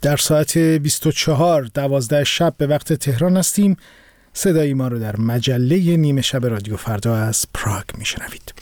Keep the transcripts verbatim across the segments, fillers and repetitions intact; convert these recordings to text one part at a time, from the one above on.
در ساعت بیست و چهار دوازده شب به وقت تهران هستیم. صدای ما رو در مجله نیمه شب رادیو فردا از پراگ میشنوید.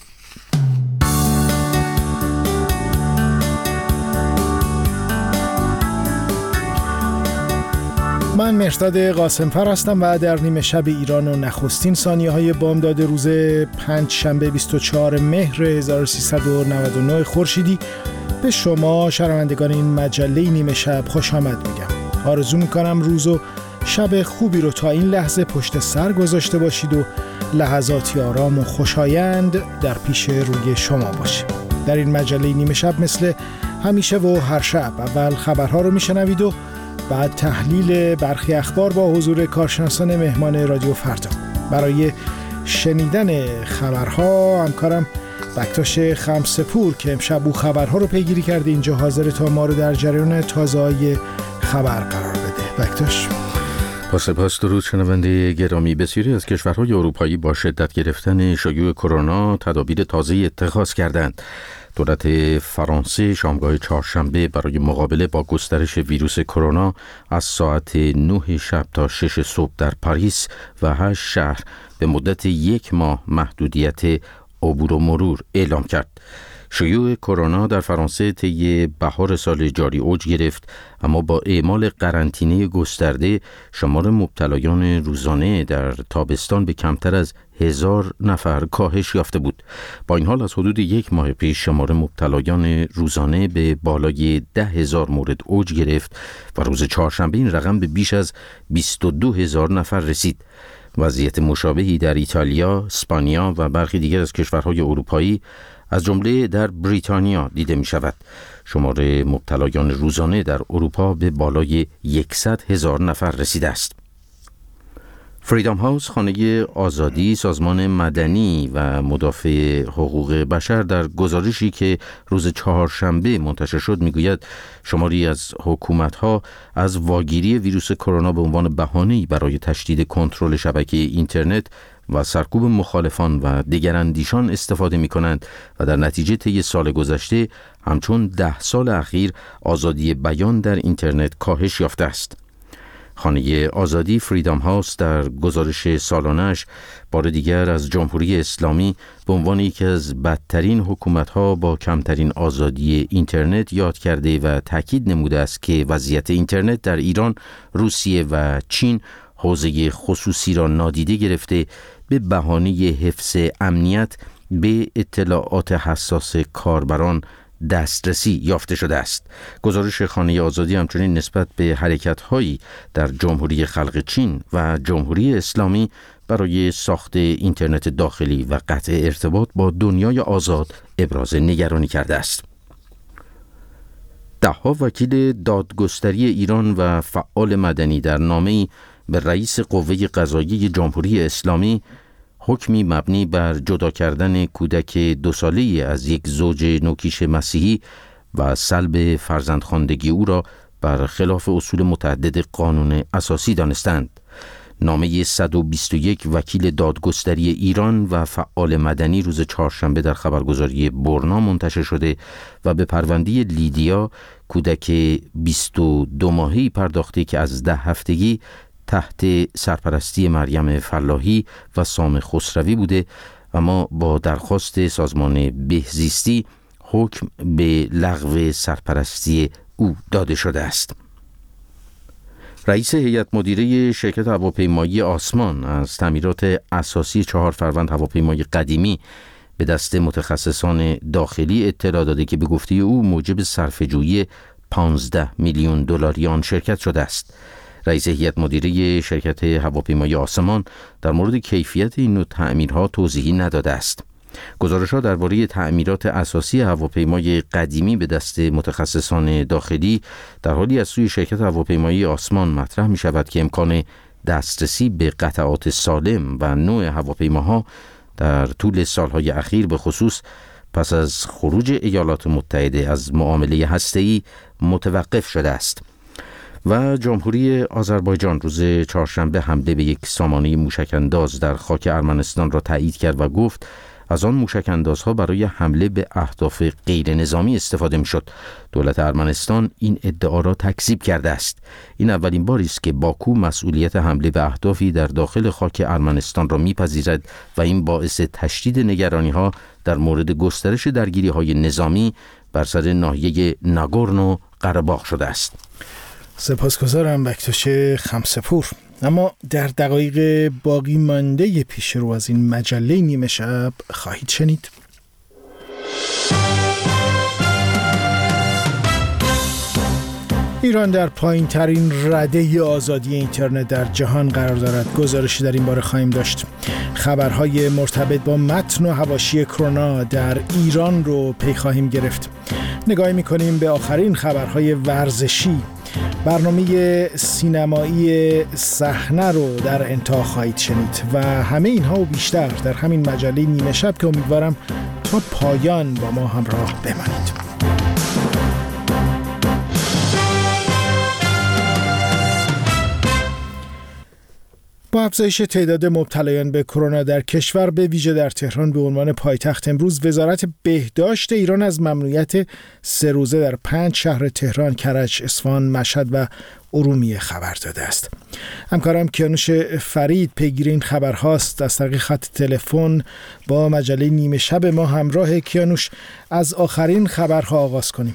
من مهرداد قاسمفر هستم و در نیمه شب ایران و نخستین ثانیه های بامداد روز پنج شنبه بیست و چهار مهر هزار و سیصد و نود و نه خورشیدی به شما شنوندگان این مجله نیمه شب خوش آمد میگم. آرزو میکنم روز و شب خوبی رو تا این لحظه پشت سر گذاشته باشید و لحظاتی آرام و خوشایند در پیش روی شما باشه. در این مجله نیمه شب مثل همیشه و هر شب اول خبرها رو میشنوید و بعد تحلیل برخی اخبار با حضور کارشناسان مهمان رادیو فردا. برای شنیدن خبرها همکارم بکتاش خمسپور که امشب او خبرها رو پیگیری کرده اینجا حاضر تا ما رو در جریان تازه‌های خبر قرار بده. بکتاش. با سپاس. درود شنونده گرامی. بسیاری از کشورهای اروپایی با شدت گرفتن شیوع کرونا تدابیر تازه اتخاذ کردند. دولت فرانسه شامگاه چهارشنبه برای مقابله با گسترش ویروس کرونا از ساعت نه شب تا شش صبح در پاریس و هشت شهر به مدت یک ماه محدودیت عبور و مرور اعلام کرد. شیوع کرونا در فرانسه طی بهار سال جاری اوج گرفت، اما با اعمال قرنطینه گسترده شمار مبتلایان روزانه در تابستان به کمتر از هزار نفر کاهش یافته بود. با این حال از حدود یک ماه پیش شمار مبتلایان روزانه به بالای ده هزار مورد اوج گرفت و روز چهارشنبه این رقم به بیش از بیست و دو هزار نفر رسید. وضعیت مشابهی در ایتالیا، اسپانیا و برخی دیگر از کشورهای اروپایی از جمله در بریتانیا دیده می شود. شمار مبتلایان روزانه در اروپا به بالای صد هزار نفر رسیده است. فریدام هاوس، خانه آزادی، سازمان مدنی و مدافع حقوق بشر در گزارشی که روز چهارشنبه منتشر شد میگوید شماری از حکومت‌ها از واگیری ویروس کرونا به عنوان بهانه‌ای برای تشدید کنترل شبکه اینترنت و سرکوب مخالفان و دگراندیشان استفاده می‌کنند و در نتیجه طی سال گذشته همچون ده سال اخیر آزادی بیان در اینترنت کاهش یافته است. خانه آزادی فریدام هاوس در گزارش سالانه‌اش بار دیگر از جمهوری اسلامی به عنوان یکی از بدترین حکومت‌ها با کمترین آزادی اینترنت یاد کرده و تاکید نموده است که وضعیت اینترنت در ایران، روسیه و چین حوزه خصوصی را نادیده گرفته به بهانه حفظ امنیت به اطلاعات حساس کاربران دسترسی یافته شده است. گزارش خانه آزادی همچنین نسبت به حرکت‌هایی در جمهوری خلق چین و جمهوری اسلامی برای ساخت اینترنت داخلی و قطع ارتباط با دنیای آزاد ابراز نگرانی کرده است. ده‌ها وکیل دادگستری ایران و فعال مدنی در نامه‌ای به رئیس قوه قضاییه جمهوری اسلامی حکمی مبنی بر جدا کردن کودک دو ساله‌ای از یک زوج نوکیش مسیحی و سلب فرزندخواندگی او را بر خلاف اصول متعدد قانون اساسی دانستند. نامه صد و بیست و یک وکیل دادگستری ایران و فعال مدنی روز چهارشنبه در خبرگزاری برنا منتشر شده و به پرونده لیدیا، کودک بیست و دو ماهه‌ای پرداخته که از ده هفتگی تحت سرپرستی مریم فلاحی و سام خسروی بوده، اما با درخواست سازمان بهزیستی حکم به لغو سرپرستی او داده شده است. رئیس هیئت مدیره شرکت هواپیمایی آسمان از تعمیرات اساسی چهار فروند هواپیمای قدیمی به دست متخصصان داخلی اطلاع داده که به گفته او موجب صرفه‌جویی پانزده میلیون دلاری آن شرکت شده است. رئیس هیئت مدیره شرکت هواپیمایی آسمان در مورد کیفیت این نوع تعمیرها توضیحی نداده است. گزارش‌ها درباره تعمیرات اساسی هواپیمای قدیمی به دست متخصصان داخلی در حالی از سوی شرکت هواپیمایی آسمان مطرح می‌شود که امکان دسترسی به قطعات سالم و نوع هواپیماها در طول سالهای اخیر به خصوص پس از خروج ایالات متحده از معامله هسته‌ای متوقف شده است. و جمهوری آذربایجان روز چهارشنبه حمله به یک سامانه موشک‌انداز در خاک ارمنستان را تایید کرد و گفت از آن موشک‌اندازها برای حمله به اهداف غیر نظامی استفاده می‌شد. دولت ارمنستان این ادعا را تکذیب کرده است. این اولین باری است که باکو مسئولیت حمله به اهدافی در داخل خاک ارمنستان را می‌پذیرد و این باعث تشدید نگرانی‌ها در مورد گسترش درگیری‌های نظامی بر سر ناحیه ناگورنو قره‌باغ شده است. سپاسگزارم بکتوش خمسپور. اما در دقایق باقی مانده پیش رو از این مجله نیمه شب خواهید شنید. ایران در پایین ترین رده آزادی اینترنت در جهان قرار دارد. گزارشی در این باره خواهیم داشت. خبرهای مرتبط با متن و حواشی کرونا در ایران رو پی خواهیم گرفت. نگاهی می‌کنیم به آخرین خبرهای ورزشی. برنامه سینمایی صحنه رو در انتها خواهید شنید و همه اینها و بیشتر در همین مجله نیمه شب که امیدوارم تا پایان با ما همراه بمانید. با افزایش تعداد مبتلایان به کرونا در کشور به ویژه در تهران به عنوان پایتخت، امروز وزارت بهداشت ایران از ممنوعیت سه روزه در پنج شهر تهران، کرج، اصفهان، مشهد و ارومیه خبر داده است. همکارم کیانوش فرید پیگیر این خبر هاست. از طریق خط تلفن با مجله نیمه شب ما همراه. کیانوش، از آخرین خبرها آغاز کنیم.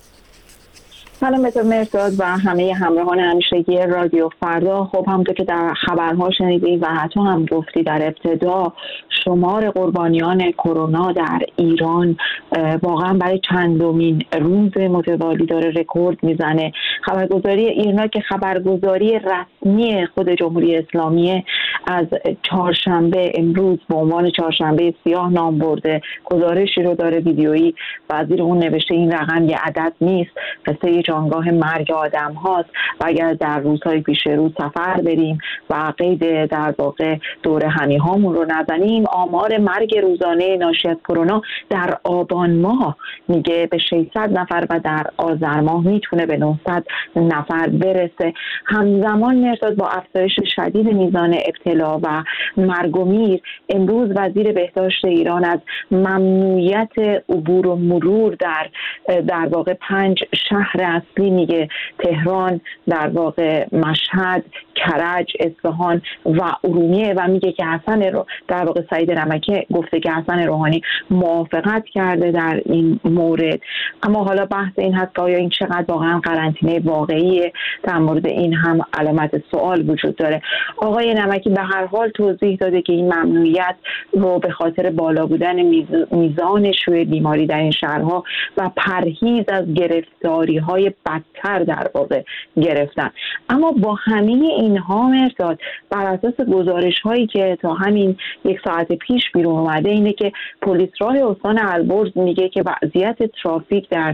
سلام به تو مرتضی و همه همراهان همیشگی رادیو فردا. خب همونطور که در خبرها شنیدید و حتی هم گفتی در ابتدا، شمار قربانیان کرونا در ایران واقعا برای چندمین روز متوالی داره رکورد میزنه. خبرگزاری ایرنا که خبرگزاری رسمی خود جمهوری اسلامی از چهارشنبه امروز به عنوان چهارشنبه سیاه نام برده، گزارشی رو داره ویدیویی و زیر اون نوشته این رقم یه عدد نیست، قصه جانگاه مرگ آدم هاست و اگر در روزهای پیش رو سفر بریم و قید در واقع دور همی هامون رو نزنیم، آمار مرگ روزانه ناشی از کرونا در آبان ماه میگه به ششصد نفر و در آذر ماه میتونه به نهصد نفر برسه. همزمان مرتبط با افزایش شدید میزان ابتلا و مرگ و میر، امروز وزیر بهداشت ایران از ممنوعیت عبور و مرور در در واقع پنج شهر اصلی میگه: تهران، در واقع مشهد، کرج، اصفهان و ارومیه، و میگه که حسن رو در واقع سعید نمکی گفته که حسن روحانی موافقت کرده در این مورد. اما حالا بحث این هست که آیا این چقدر واقعا قرنطینه واقعیه؟ در مورد این هم علامت سوال وجود داره. آقای نمکی به هر حال توضیح داده که این ممنوعیت رو به خاطر بالا بودن میزان شیوع بیماری در این شهرها و پرهیز از گرفتاری های بدتر در واقع گرفتن. اما با همه اینها مرتاد، بر اساس گزارش هایی که تا همین یک ساعت پیش بیرون اومده، اینه که پلیس راه استان البرز میگه که وضعیت ترافیک در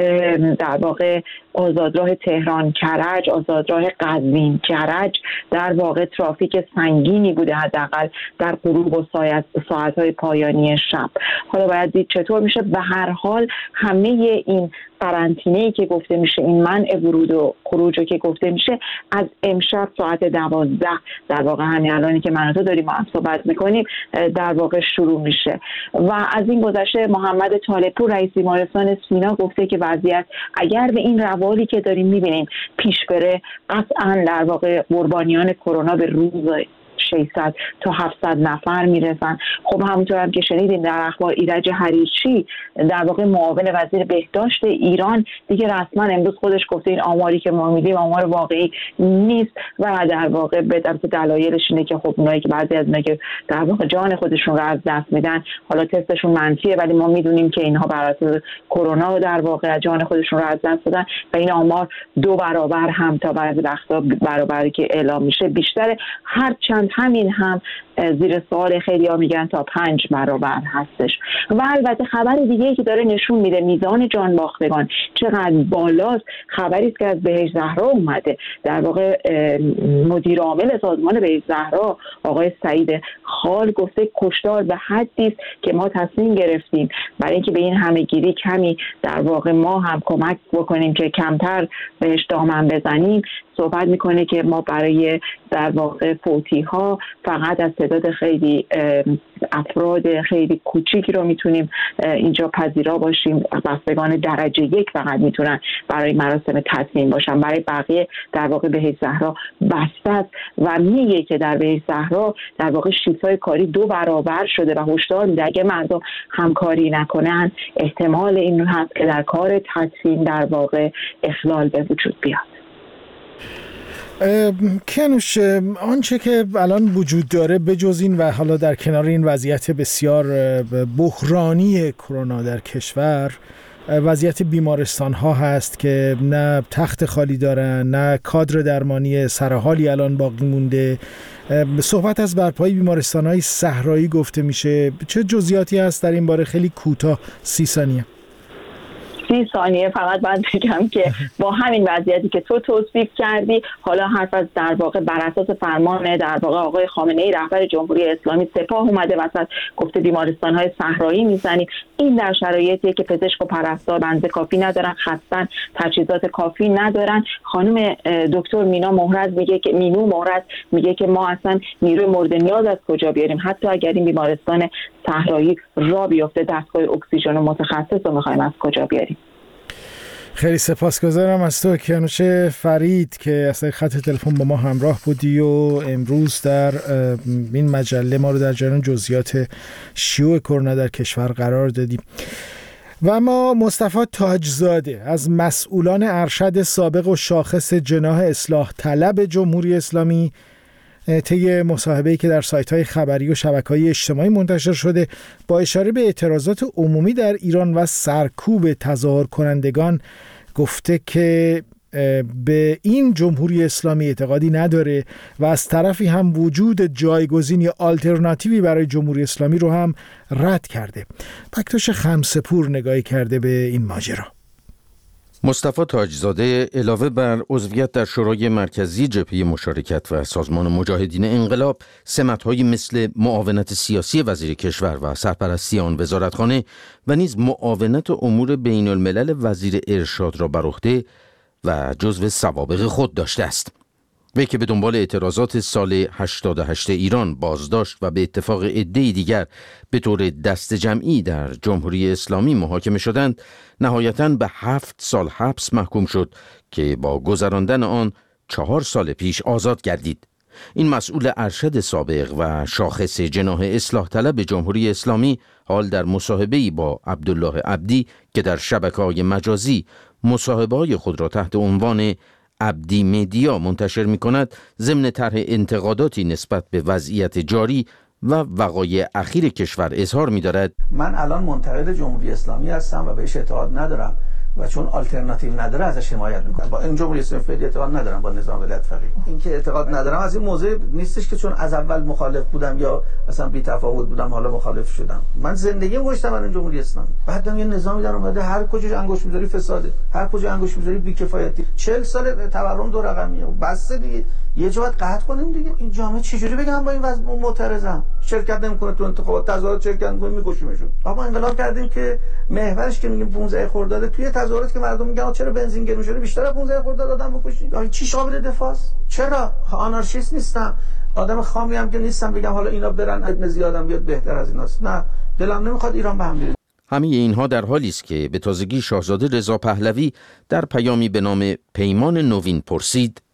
در واقع آزادراه تهران کرج، آزادراه قزوین کرج در واقع ترافیک سنگینی بوده، حداقل در غروب و ساعت‌های پایانی شب. حالا باید دید چطور میشه. به هر حال همه این قرنطینه‌ای که گفته میشه، این منع ورود و خروج که گفته میشه، از امشب ساعت دوازده در واقع همین الانی که من و تو داریم با هم صحبت میکنیم در واقع شروع میشه. و از این گذشته محمد طالبپور رئیس بیمارستان سینا گفته که وضعیت اگر به این روالی که داریم میبینیم پیش بره، قطعا در واقع قربانیان کرونا به روز ششصد تا هفتصد نفر میرسن. خب همونطور هم که شنیدیم در اخبار، ایرج حریچی در واقع معاون وزیر بهداشت ایران دیگه رسما امروز خودش گفته این آماری که ما میدیم آمار واقعی نیست و در واقع به طرف دلایلش اینه که خب اونایی که بعضی از اونایی که در واقع جان خودشون رو از دست میدن، حالا تستشون منفیه ولی ما میدونیم که اینها بر اساس کرونا در واقع جان خودشون رو از دست دادن و این آمار دو برابر هم تا بعضی وقتا برابری که اعلام میشه بیشتره. هر چند همین هم زیر سوال خیلی ها میگن تا پنج برابر هستش. و البته خبر دیگه که داره نشون میده میزان جان باختگان چقدر بالاست، خبری است که از بهشت زهرا اومده. در واقع مدیر عامل سازمان بهشت زهرا آقای سعید خال گفته کشتار به حدی است که ما تصمیم گرفتیم برای اینکه به این همه‌گیری کمی در واقع ما هم کمک بکنیم که کمتر بهش دامن بزنیم. صحبت میکنه که ما برای در واقع فوتی ها فقط از تعداد خیلی افراد خیلی کوچیکی رو میتونیم اینجا پذیرا باشیم. بستگان درجه یک فقط میتونن برای مراسم تدفین باشن، برای بقیه در واقع بهشت زهرا بسته است و میگه که در بهشت زهرا در واقع شیفت‌های کاری دو برابر شده و هشدار میده اگه مردم همکاری نکنن احتمال این هست که در کار تدفین در واقع اخلال به وجود بیاد. کیانوش، آنچه که الان وجود داره بجز این و حالا در کنار این وضعیت بسیار بحرانی کرونا در کشور، وضعیت بیمارستان ها هست که نه تخت خالی دارن، نه کادر درمانی سرحالی الان باقی مونده. صحبت از برپایی بیمارستان های صحرایی گفته میشه. چه جزئیاتی هست در این باره؟ خیلی کوتاه، سی ثانیه. سی ثانیه فقط باید بگم که با همین وضعیتی که تو توصیف کردی، حالا حرف از در واقع بر اساس فرمان در واقع آقای خامنه‌ای رهبر جمهوری اسلامی سپاه اومده وسط، گفته بیمارستان‌های صحرایی میزنیم. این در شرایطی که پزشک و پرستار بنز کافی ندارن، خستن، تجهیزات کافی ندارن. خانم دکتر مینا مهرز میگه که مینو مهرز میگه که ما اصلا نیروی مورد نیاز از کجا بیاریم؟ حتی اگر این بیمارستان صحرایی را بیفته دستگاه اکسیژن متخصص رو می‌خوایم از کجا بیاریم؟ خیلی سپاسگزارم از تو کیانوش فرید که از خط تلفن با ما همراه بودی و امروز در این مجله ما رو در جریان جزئیات شیوع کرونا در کشور قرار دادیم. و ما مصطفی تاجزاده از مسئولان ارشد سابق و شاخص جناح اصلاح طلب جمهوری اسلامی طی مصاحبه‌ای که در سایت‌های خبری و شبکه‌های اجتماعی منتشر شده با اشاره به اعتراضات عمومی در ایران و سرکوب تظاهر کنندگان گفته که به این جمهوری اسلامی اعتقادی نداره و از طرفی هم وجود جایگزین یا آلترناتیوی برای جمهوری اسلامی رو هم رد کرده. بکتاش خمسه‌پور نگاهی کرده به این ماجرا. مصطفی تاجزاده علاوه بر عضویت در شورای مرکزی جبهه مشارکت و سازمان مجاهدین انقلاب، سمت‌هایی مثل معاونت سیاسی وزیر کشور و سرپرستی آن وزارتخانه و نیز معاونت امور بین الملل وزیر ارشاد را بر عهده و جزو سوابق خود داشته است. وی که به دنبال اعتراضات سال هشتاد و هشت ایران بازداشت و به اتفاق عده‌ای دیگر به طور دست جمعی در جمهوری اسلامی محاکمه شدند، نهایتاً به هفت سال حبس محکوم شد که با گذراندن آن چهار سال پیش آزاد گردید. این مسئول ارشد سابق و شاخص جناح اصلاح طلب جمهوری اسلامی حال در مصاحبه‌ای با عبدالله عبدی که در شبکه‌های مجازی مصاحبه‌های خود را تحت عنوان عبدی مدیا منتشر می کند، ضمن طرح انتقاداتی نسبت به وضعیت جاری و وقایع اخیر کشور اظهار می دارد: من الان منتقد جمهوری اسلامی هستم و بهش اعتقاد ندارم و چون آلترناتیو نداره ازش حمایت میکنم. با این جمهوری اسلامی فعلی اعتقاد ندارم، با نظام ولایت فقیه. این که اعتقاد ندارم از این موضوع نیستش که چون از اول مخالف بودم یا اصلا بی تفاوت بودم حالا مخالف شدم. من زندگیم گذاشتم من جمهوری اسلامی. بعدم یه نظامی در اومده هر کجاش انگشت میذاری فساده، هر کجا انگشت میذاری بی‌کفایتی. چهل سال تورم دو رقمیه. بس دیگه یه جا باید قطع کنیم دیگه. این جامعه چجوری بگم با این وضع معترضم؟ شرکت نمیکنه تو انتخابات، تظاهرات شرکت میکنه میگوشیمشون. آقا انقلاب کردیم که محورش که میگیم پانزده خرداد توی تظاهرات که مردم میگن چرا بنزین گرون شده بیشتر از پانزده خرداد آدم بکشید؟ آخه چی قابل دفاع است؟ چرا؟ آنارشیست نیستم، آدم خامی هم که نیستم بگم حالا اینا برن ابن زیادم بیاد بهتر از ایناست. نه، دلم نمیخواد ایران به هم بریزه. همه اینها در حالی است که به تازگی شاهزاده رضا پهلوی در پیامی به نام پیمان نوین پرسید: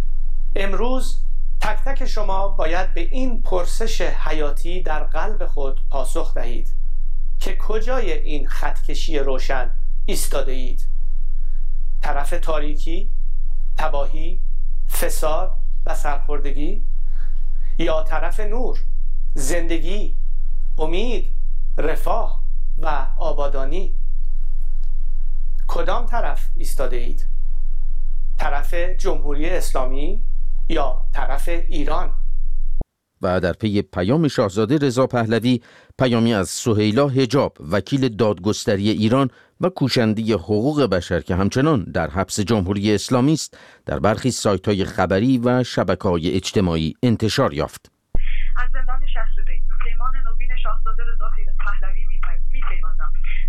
امروز تک تک شما باید به این پرسش حیاتی در قلب خود پاسخ دهید که کجای این خطکشی روشن ایستاده اید؟ طرف تاریکی، تباهی، فساد و سرخوردگی، یا طرف نور، زندگی، امید، رفاه و آبادانی؟ کدام طرف ایستاده اید؟ طرف جمهوری اسلامی یا طرف ایران؟ و در پی پیام شاهزاده رضا پهلوی، پیامی از سهیلا حجاب، وکیل دادگستری ایران و کوشنده حقوق بشر که همچنان در حبس جمهوری اسلامی است، در برخی سایت‌های خبری و شبکه‌های اجتماعی انتشار یافت. از زندان شهرزاده پیمان نوین شاهزاده رضا پهلوی می‌پیوندم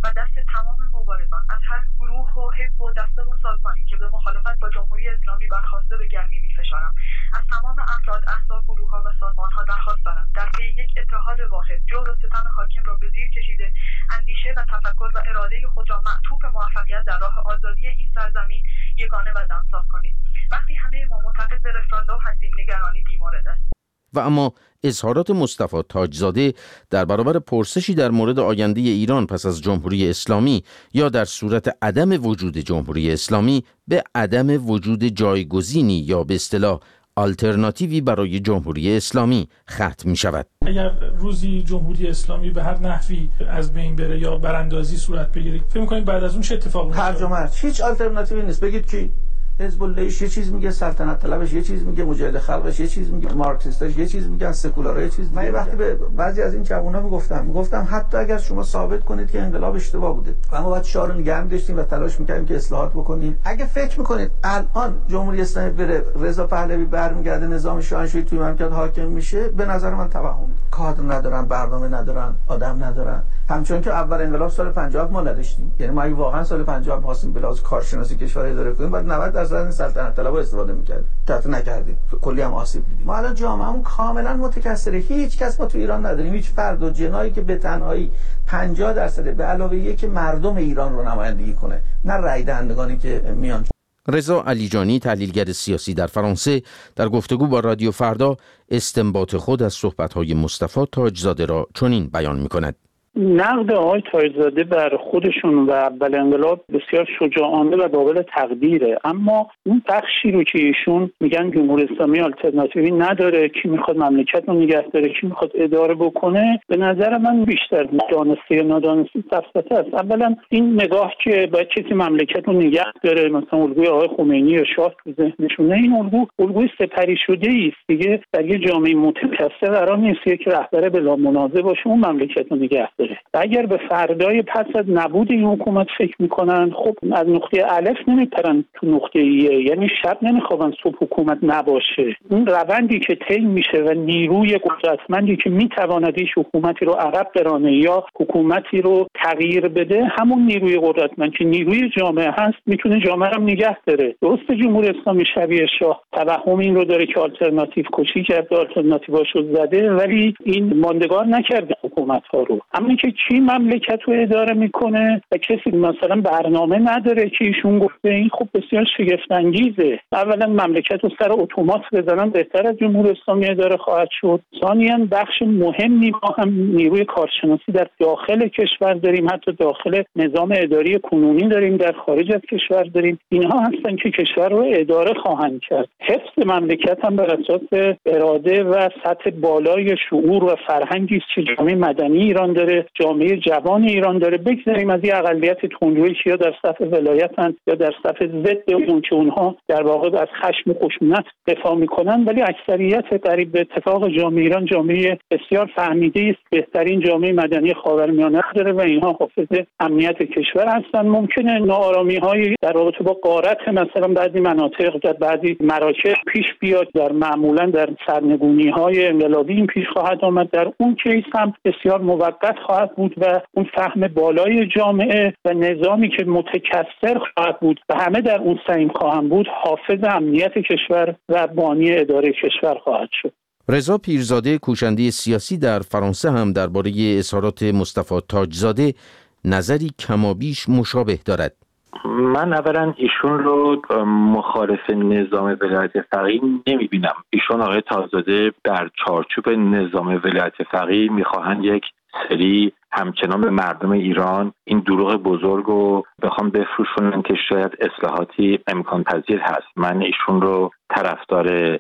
و دست تمام مبارزان از هر گروه و حزب و دسته و سازمانی که به مخالفت با جمهوری اسلامی برخاسته به گرمی می‌فشارم. از تمام افراد، احزاب، گروه‌ها و سازمان‌ها درخواست دارم در پی یک اتحاد واحد جور و ستم حاکم را به زیر کشیده، اندیشه و تفکر و اراده خود را معطوف موفقیت در راه آزادی این سرزمین یگانه و دمساز کنید. وقتی همه ما معتقد به رفراندوم هستیم، نگرانی بی‌مورد است. و اما اظهارات مصطفی تاجزاده در برابر پرسشی در مورد آینده ایران پس از جمهوری اسلامی یا در صورت عدم وجود جمهوری اسلامی به عدم وجود جایگزینی یا به اصطلاح آلترناتیوی برای جمهوری اسلامی ختم می شود. اگر روزی جمهوری اسلامی به هر نحوی از بین بره یا براندازی صورت بگیره، فکر می‌کنید بعد از اون چه اتفاقی میفته؟ هرج و مرج، هیچ آلترناتیوی نیست. بگید کی؟ حزب اللهش یه چیز میگه، سلطنت طلبش یه چیز میگه، مجاهد خلقش یه چیز میگه، مارکسیستاش یه چیز میگن، سکولارا یه چیز میگه. من وقتی به بعضی از این جوونا میگفتم میگفتم حتی اگر شما ثابت کنید که انقلاب اشتباه بوده، اما باید شاه رو نگه می‌داشتیم و تلاش می‌کردیم که اصلاحات بکنیم. اگه فکر می‌کنید الان جمهوری اسلامی بره، رضا پهلوی برمیگرده، نظام شاهنشاهی توی مملکت حاکم میشه، به نظر من توهم. کادر ندارن، برنامه ندارن، آدم ندارن. همچون که اول انقلاب سال پنجاه ما نداشتیم. یعنی ما اگه واقعا سال پنجاه می‌خواستیم به لحاظ کارشناسی کشور اداره کنیم، بعد نود درصد سلطنت طلبا استفاده می‌کرد. تا نکردیم. کلی هم آسیب دیدیم. ما الان جامعهمون کاملا متکثره. هیچ کس ما تو ایران نداریم. هیچ فرد و جنایی که به تنهایی پنجاه درصد به علاوه یک مردم ایران رو نمایندگی کنه، نه رای دهندگانی که میان. رضا علیجانی، تحلیلگر سیاسی در فرانسه، در گفتگو با رادیو فردا استنباط خود از صحبت‌های مصطفی تاجزاده را چنین بیان می‌کند. نقد آقای تاجزاده بر خودشون و اول انقلاب بسیار شجاعانه و قابل تقدیره، اما اون بخشی رو که ایشون میگن جمهوری اسلامی آلترناتیوی نداره، کی میخواد مملکت رو نگه داره، کی میخواد اداره بکنه، به نظر من بیشتر دانسته یا نادانسته سفسطه است. اولا این نگاه که باید کسی مملکت رو نگه داره، مثلا الگوی آقای خمینی یا شاه تو ذهنشونه، این الگو الگوی سپری شده است دیگه. در یه جامعه متکثر قرار نیست یک رهبر بلا منازع باشه اون مملکت رو نگه داره. و اگر به فردای پس از نبود این حکومت فکر میکنن، خب از نقطه الف نمیپرن تو نقطه ایه، یعنی شب نمیخوابن صبح حکومت نباشه. اون روندی که طی میشه و نیروی قدرتمندی که میتواند این حکومتی رو عقب برانه یا حکومتی رو تغییر بده، همون نیروی قدرتمند که نیروی جامعه هست میتونه جامعه رو نگه داره. درست جمهوری اسلامی شبیه شاه توهم این رو داره که آلترناتیو کشی کرده، آلترناتیواشو زده، ولی این ماندگار نکرده حکومت ها رو. اما که کی مملکت رو اداره میکنه و کسی مثلا برنامه نداره که ایشون گفته، این خب بسیار شگفت انگیزه. اولا مملکت رو سر اتومات بزنن بهتر از جمهوری اسلامی اداره خواهد شد. ثانیاً بخش مهمی ما هم نیروی کارشناسی در داخل کشور داریم، حتی داخل نظام اداری کنونی داریم، در خارج از کشور داریم. اینها هستن که کشور رو اداره خواهند کرد. حفظ مملکت هم بر اساس اراده و سطح بالای شعور و فرهنگی است که جامعه مدنی ایران داره، جامعه جوان ایران داره. بگذاریم از این اقلیت تندرویی که یا در صف ولایتن یا در صف ضد اون که اونها در واقع از خشم و خشونت دفاع میکنن، ولی اکثریت قریب به اتفاق جامعه ایران جامعه بسیار فهمیده است، بهترین جامعه مدنی خاورمیانه داره و اینها حافظ امنیت کشور هستن. ممکنه ناآرامی‌های در رابطه با غارت مثلا بعضی مناطق در بعضی مراکز پیش بیاد، در معمولا در سرنگونی‌های انقلابی این پیش خواهد آمد. در اون کیس هم بسیار موقت خواهد بود و اون فهم بالای جامعه و نظامی که متکثر خواهد بود و همه در اون سعیم خواهند بود، حافظ امنیت کشور و بانی اداره کشور خواهد شد. رضا پیرزاده، کوشنده سیاسی در فرانسه، هم درباره اظهارات مصطفی تاجزاده نظری کمابیش مشابه دارد. من اولا ایشون رو مخالف نظام ولایت فقیه نمیبینم. ایشون آقای تاجزاده در چارچوب نظام ولایت فقیه میخواهند یک سری همچنان به مردم ایران این دروغ بزرگ رو بخوام بفروشونن که شاید اصلاحاتی امکان پذیر هست. من ایشون رو طرفدار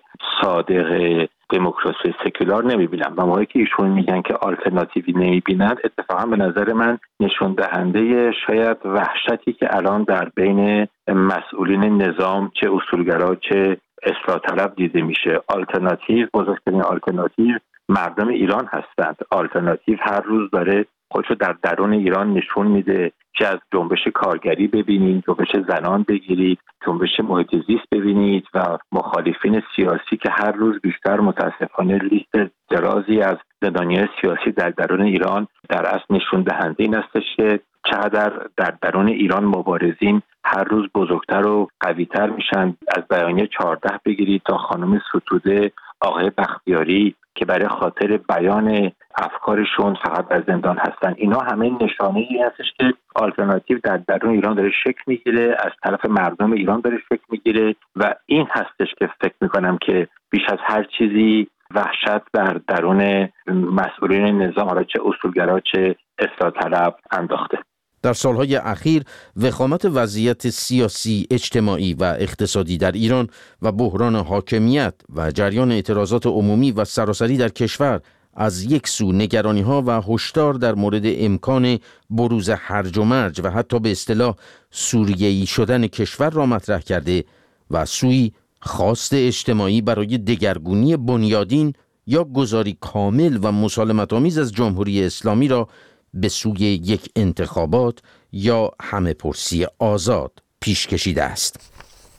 صادق دموکراسی سکولار نمیبینم و موقعی که ایشون میگن که آلترناتیوی نمیبینند، اتفاقا به نظر من نشون دهنده شاید وحشتی که الان در بین مسئولین نظام، چه اصولگرا چه اصلاح طلب، دیده میشه. آلترناتیو، بزرگترین آلترناتیو مردم ایران هستند. آلترناتیو هر روز داره خودشو در درون ایران نشون میده، چه از جنبش کارگری ببینید، جنبش زنان بگیرید، جنبش محیط زیست ببینید و مخالفین سیاسی که هر روز بیشتر متاسفانه لیست درازی از زندانیان سیاسی در درون ایران در اصل نشون دهنده این هستش که چقدر در درون ایران مبارزین هر روز بزرگتر و قویتر میشن. از بیانیه چهارده بگیرید تا خانم ستوده، آقای بختیاری که برای خاطر بیان افکارشون فقط در زندان هستن. اینا همه نشانه‌ای هستش که آلترناتیو در درون ایران داره شکل میگیره، از طرف مردم ایران داره شکل میگیره و این هستش که فکر میکنم که بیش از هر چیزی وحشت در درون مسئولین نظام، حالا چه اصولگرا چه اصلاح طلب، انداخته. در سالهای اخیر وخامت وضعیت سیاسی، اجتماعی و اقتصادی در ایران و بحران حاکمیت و جریان اعتراضات عمومی و سراسری در کشور از یک سو نگرانی‌ها و هشدار در مورد امکان بروز هرج و مرج و حتی به اصطلاح سوریه‌ای شدن کشور را مطرح کرده و سوی خواست اجتماعی برای دگرگونی بنیادین یا گذاری کامل و مسالمت‌آمیز از جمهوری اسلامی را به سوی یک انتخابات یا همه پرسی آزاد پیش کشیده است.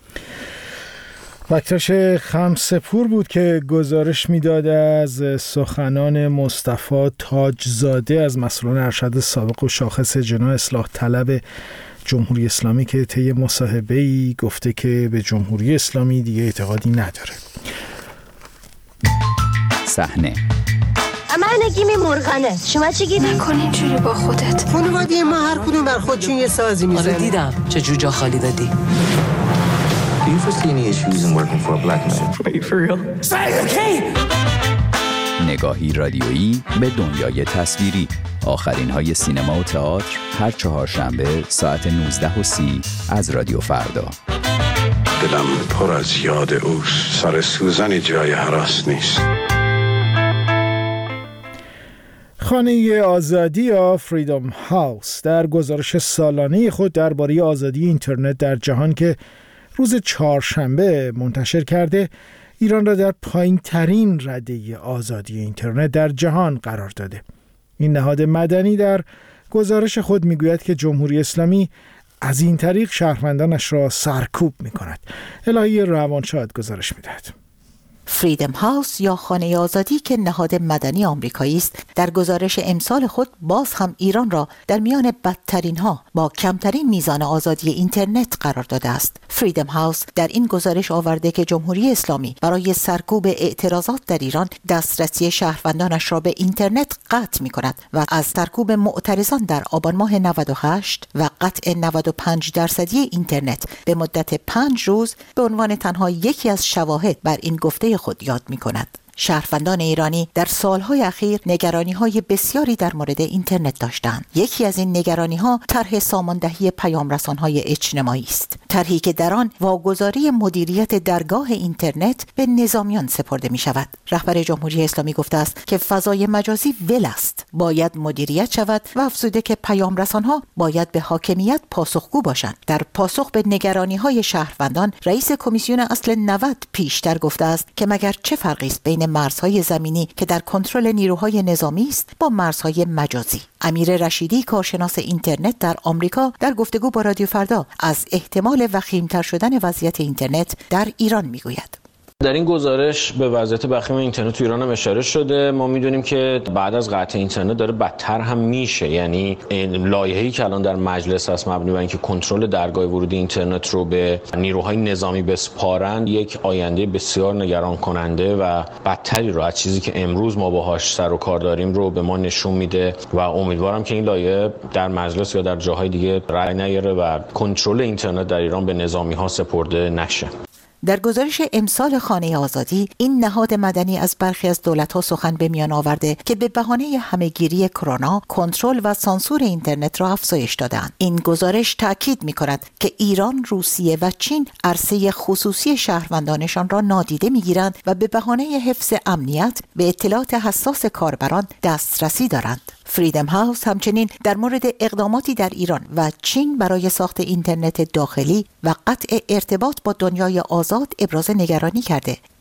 وقتش خمسپور بود که گزارش میداد از سخنان مصطفی تاجزاده از مسئولان ارشد سابق و شاخص جناح اصلاح طلب جمهوری اسلامی که طی مصاحبه‌ای گفته که به جمهوری اسلامی دیگه اعتقادی نداره. صحنه من نگیم مرغنه، شما چی گید؟ نکن اینجوری با خودت. خانواده ما هر کدوم بر خودشون یه سازی میزنه. آره دیدم چه جوجا خالی دادی. Do you foresee any issues in working for a black man? Are you for real? نگاهی رادیویی به دنیای تصویری. آخرین های سینما و تئاتر هر چهارشنبه ساعت نوزده و سی از رادیو فردا. دلم پر از یاد اوست، سر سوزنی جای هراس نیست. خانه آزادی یا فریدم هاوس در گزارش سالانه خود درباره آزادی اینترنت در جهان که روز چهارشنبه منتشر کرده، ایران را در پایین ترین رده آزادی اینترنت در جهان قرار داده. این نهاد مدنی در گزارش خود میگوید که جمهوری اسلامی از این طریق شهروندانش را سرکوب میکند. الهی روانشاد گزارش میدهد. فریدم هاوس یا خانه آزادی که نهاد مدنی آمریکایی است، در گزارش امسال خود باز هم ایران را در میان بدترین ها با کمترین میزان آزادی اینترنت قرار داده است. فریدم هاوس در این گزارش آورده که جمهوری اسلامی برای سرکوب اعتراضات در ایران دسترسی شهروندانش را به اینترنت قطع می کند و از سرکوب معترضان در آبان ماه نود و هشت و قطع نود و پنج درصدی اینترنت به مدت پنج روز به عنوان تنها یکی از شواهد بر این گفته خود یاد می کند. شهروندان ایرانی در سالهای اخیر نگرانی‌های بسیاری در مورد اینترنت داشتند. یکی از این نگرانی‌ها طرح ساماندهی پیام‌رسان‌های اجتماعی است. طرحی که در آن واگذاری مدیریت درگاه اینترنت به نظامیان سپرده می‌شود. رهبر جمهوری اسلامی گفته است که فضای مجازی ول است، باید مدیریت شود و افزوده که پیام‌رسان‌ها باید به حاکمیت پاسخگو باشند. در پاسخ به نگرانی‌های شهروندان، رئیس کمیسیون اصل نود پیشتر گفته است که مگر چه فرقی است بین مرزهای زمینی که در کنترل نیروهای نظامی است با مرزهای مجازی. امیر رشیدی کارشناس اینترنت در آمریکا در گفتگو با رادیو فردا از احتمال وخیم‌تر شدن وضعیت اینترنت در ایران میگوید. در این گزارش به وضعیت وخیم اینترنت تو ایران هم اشاره شده. ما میدونیم که بعد از قطع اینترنت داره بدتر هم میشه، یعنی لایحه‌ای که الان در مجلس هست مبنی بر اینکه کنترل درگاه ورود اینترنت رو به نیروهای نظامی بسپارند، یک آینده بسیار نگران کننده و بدتری رو از چیزی که امروز ما باهاش سر و کار داریم رو به ما نشون میده و امیدوارم که این لایحه در مجلس یا در جاهای دیگه رأی نیاره و کنترل اینترنت در ایران به نظامی‌ها سپرده نشه. در گزارش امسال خانه آزادی، این نهاد مدنی از برخی از دولت‌ها سخن به میان آورده که به بهانه همه‌گیری کرونا کنترل و سانسور اینترنت را افزایش دادند. این گزارش تاکید می‌کند که ایران، روسیه و چین عرصه خصوصی شهروندانشان را نادیده می‌گیرند و به بهانه حفظ امنیت به اطلاعات حساس کاربران دسترسی دارند. فریدم هاوس همچنین در مورد اقداماتی در ایران و چین برای ساخت اینترنت داخلی و قطع ارتباط با دنیای آزاد ابراز نگرانی کرده.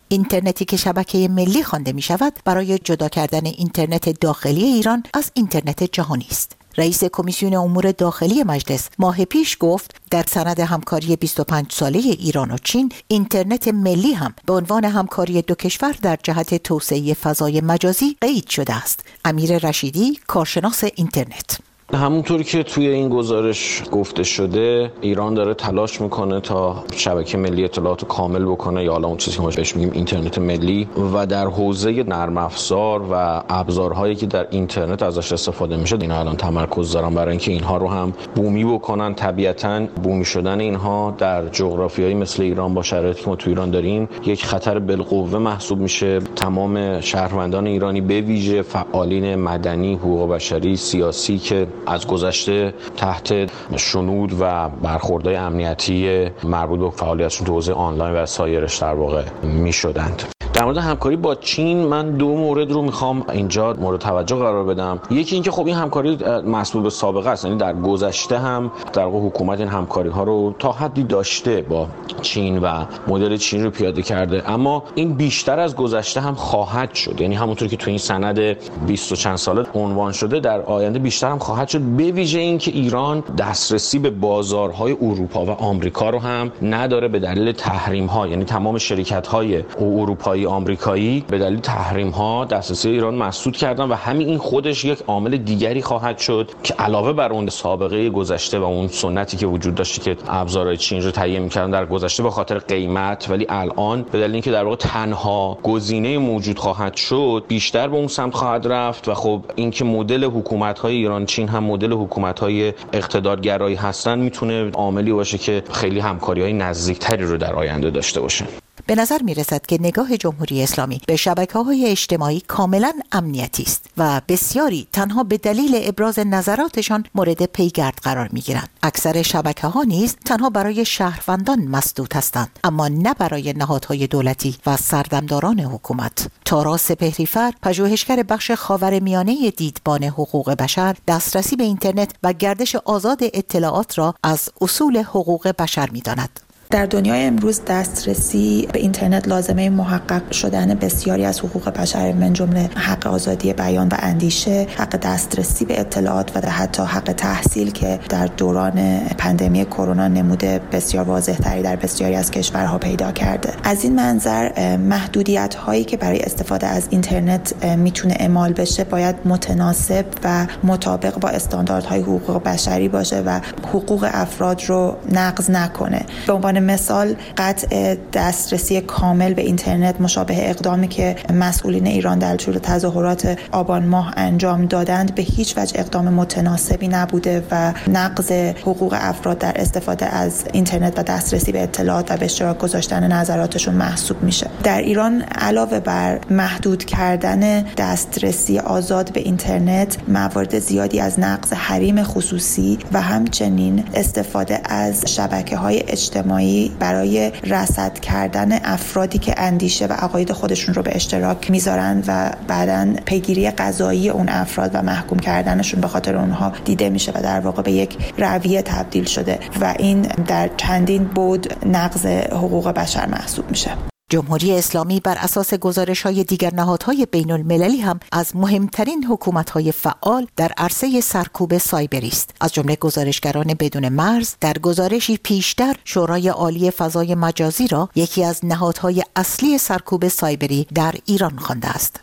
اینترنتی که شبکه ملی خوانده می شود برای جدا کردن اینترنت داخلی ایران از اینترنت جهانی است. رئیس کمیسیون امور داخلی مجلس ماه پیش گفت در سند همکاری بیست و پنج ساله ایران و چین، اینترنت ملی هم به عنوان همکاری دو کشور در جهت توسعه فضای مجازی قید شده است. امیر رشیدی، کارشناس اینترنت: همونطور که توی این گزارش گفته شده، ایران داره تلاش میکنه تا شبکه ملی اطلاعات کامل بکنه، یا حالا اون چیزی که ما بهش میگیم اینترنت ملی، و در حوزه نرم افزار و ابزارهایی که در اینترنت ازش استفاده میشه اینا الان تمرکز دارن برای اینکه اینها رو هم بومی بکنن. طبیعتاً بومی شدن اینها در جغرافیایی مثل ایران با شرایطی که ما تو ایران داریم یک خطر بالقوه محسوب میشه. تمام شهروندان ایرانی به ویژه فعالین مدنی، حقوق بشری، سیاسی که از گذشته تحت شنود و برخوردهای امنیتی مربوط به فعالیتشون تو حوزه آنلاین و سایرش در واقع میشدند. در مورد همکاری با چین من دو مورد رو میخوام اینجا مورد توجه قرار بدم. یکی اینکه خب این همکاری مسئول به سابقه است، یعنی در گذشته هم در واقع حکومت این همکاری ها رو تا حدی داشته با چین و مدل چین رو پیاده کرده، اما این بیشتر از گذشته هم خواهد شد. یعنی همونطور که تو این سند بیست و چند ساله عنوان شده، در آینده بیشتر هم خواهد شد، به ویژه اینکه ایران دسترسی به بازارهای اروپا و آمریکا رو هم نداره به دلیل تحریم ها. یعنی تمام شرکت های اروپایی آمریکایی به دلیل تحریم ها دسترسی ایران مسدود کردن و همین این خودش یک عامل دیگری خواهد شد که علاوه بر اون سابقه گذشته و اون سنتی که وجود داشته که ابزارهای چین رو تهیه می‌کردن در گذشته به خاطر قیمت، ولی الان به دلیل اینکه در واقع تنها گزینه موجود خواهد شد بیشتر به اون سمت خواهد رفت. و خب اینکه مدل حکومت‌های ایران چین هم مدل حکومت‌های اقتدارگرایی هستن میتونه عاملی باشه که خیلی همکاری‌های نزدیکتری رو در آینده داشته باشه. به نظر می رسد که نگاه جمهوری اسلامی به شبکه‌های اجتماعی کاملا امنیتی است و بسیاری تنها به دلیل ابراز نظراتشان مورد پیگرد قرار می گیرند. اکثر شبکه‌ها نیز تنها برای شهروندان مسدود هستند، اما نه برای نهادهای دولتی و سردمداران حکومت. تارا سپهری‌فر، پژوهشگر بخش خاورمیانه دیدبان حقوق بشر، دسترسی به اینترنت و گردش آزاد اطلاعات را از اصول حقوق بشر می داند. در دنیای امروز دسترسی به اینترنت لازمه محقق شدن بسیاری از حقوق بشر، من جمله حق آزادی بیان و اندیشه، حق دسترسی به اطلاعات و حتی حق تحصیل که در دوران پاندمی کرونا نموده بسیار واضح‌تری در بسیاری از کشورها پیدا کرده. از این منظر محدودیت هایی که برای استفاده از اینترنت میتونه اعمال بشه باید متناسب و مطابق با استانداردهای حقوق بشری باشه و حقوق افراد رو نقض نکنه. به عنوان مثال قطع دسترسی کامل به اینترنت مشابه اقدامی که مسئولین ایران در طول تظاهرات آبان ماه انجام دادند به هیچ وجه اقدام متناسبی نبوده و نقض حقوق افراد در استفاده از اینترنت و دسترسی به اطلاعات و به اشتراک گذاشتن نظراتشون محسوب میشه. در ایران علاوه بر محدود کردن دسترسی آزاد به اینترنت، موارد زیادی از نقض حریم خصوصی و همچنین استفاده از شبکه‌های اجتماعی برای رصد کردن افرادی که اندیشه و عقاید خودشون رو به اشتراک میذارن و بعداً پیگیری قضایی اون افراد و محکوم کردنشون به خاطر اونها دیده میشه و در واقع به یک رویه تبدیل شده و این در چندین بعد نقض حقوق بشر محسوب میشه. جمهوری اسلامی بر اساس گزارش‌های دیگر نهادهای بین المللی هم از مهمترین حکومت‌های فعال در عرصه سرکوب سایبری است. از جمله گزارشگران بدون مرز در گزارشی پیشتر شورای عالی فضای مجازی را یکی از نهادهای اصلی سرکوب سایبری در ایران خوانده است.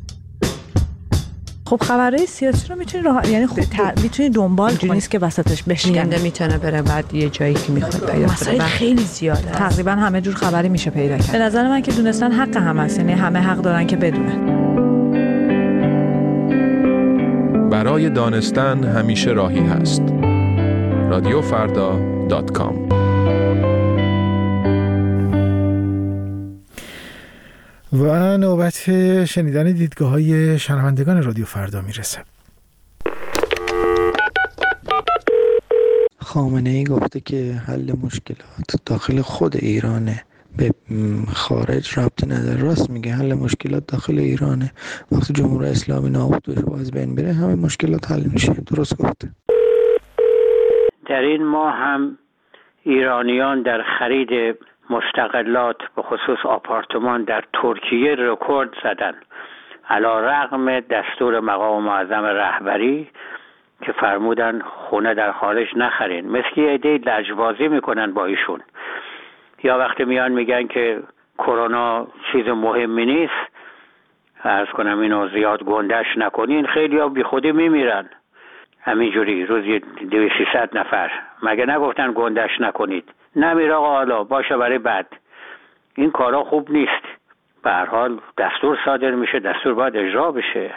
خب خبرهای سیاسی رو میتونی راه یعنی خب ت... میتونی دنبال کنی، نیست که وسطش بشکنه. میتونه بره بعد یه جایی که میخواد پیدا کنه. مسائل خیلی زیاده. تقریبا همه جور خبری میشه پیدا کرد. به نظر من که دونستن حق هم هست، یعنی همه حق دارن که بدونن. برای دانستن همیشه راهی هست. رادیو فردا دات کام. و نوبت شنیدن دیدگاه‌های شنوندگان رادیو فردا میرسه. خامنه‌ای گفته که حل مشکلات داخل خود ایرانه، به خارج ربطی نداره. راست میگه، حل مشکلات داخل ایرانه. وقتی جمهوری اسلامی نابود بشه و از بین بره همه مشکلات حل میشه. درست گفته. در این ماه هم ایرانیان در خرید مستقلات به خصوص آپارتمان در ترکیه رکورد زدن، علی رغم دستور مقام معظم رهبری که فرمودن خونه در خارج نخرین. مثل یه عده لجبازی میکنن با ایشون، یا وقتی میان میگن که کرونا چیز مهمی نیست، عرض کنم اینو زیاد گندش نکنین، خیلی ها بی خودی میمیرن همینجوری روزی دویست سیصد نفر، مگه نگفتن گندش نکنید؟ نمیر آقا، حالا باشه برای بعد. این کارا خوب نیست. به هر حال دستور صادر میشه، دستور باید اجرا بشه.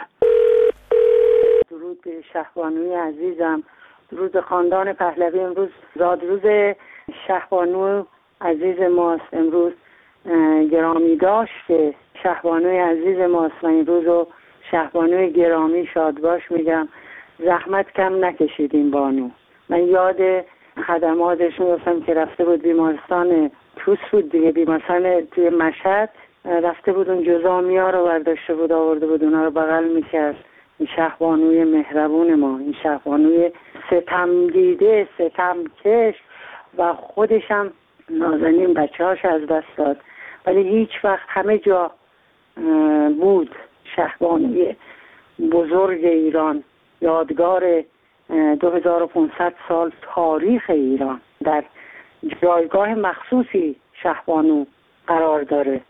درود به شهبانوی عزیزم، درود خاندان پهلوی. امروز زادروز شهبانو عزیز ماست، امروز گرامی داشته شهبانوی عزیز ماست و این روز رو شهبانوی گرامی شاد باش میگم. زحمت کم نکشید این بانو. من یاد خدماتش میفتم که رفته بود بیمارستان توس بود دیگه، بیمارستان توی مشهد رفته بود، اون جزامی ها رو برداشته بود آورده بود، اونا رو بغل میکرد. این شهبانوی مهربون ما، این شهبانوی ستم دیده، ستم کش و خودش هم نازنین بچه هاش از دست داد، ولی هیچ وقت همه جا بود. شهبانوی بزرگ ایران، یادگار دو هزار و پانصد سال تاریخ ایران، در جایگاه مخصوصی شهبانو قرار داره.